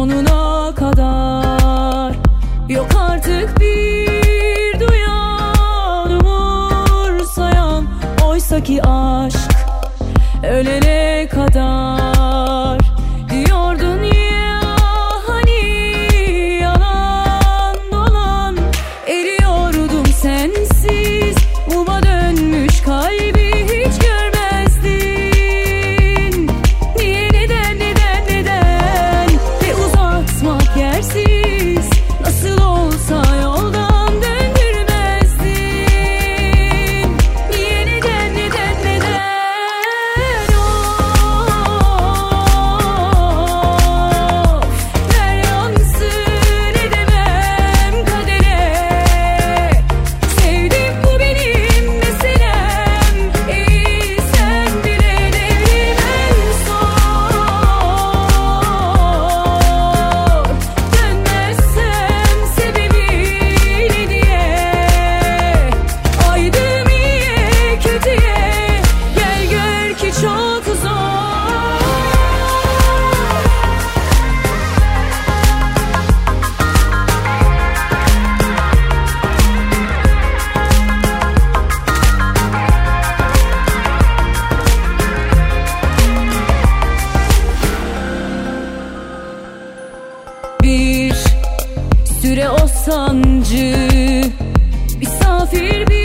sonuna kadar. Yok artık bir duyan, umursayan, oysaki aşk ölene kadar. Diyordun ya hani yalan dolan, eriyordum sensiz, muma dönmüş kalbi hiç görmezdin. Niye, neden, neden, neden, ve uzatmak yersiz, nasıl olsa yoldan döndürmezdin. Niye, neden, neden, neden, ver yansın edemem kadere. Sevdim, bu benim meselem, sen bile devrim en zor. Dönmezsem sebebi ne diye, aydım iyiye kötüye, gel gör ki çok zor. Bir süre o sancı misafir bir